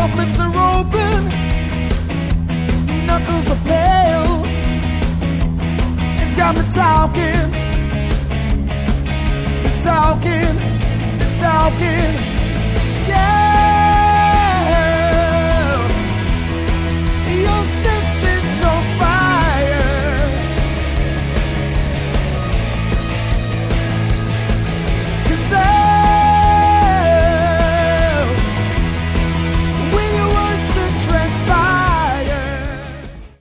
soft lips are open, your knuckles are pale. It's got me talking, talking, talking.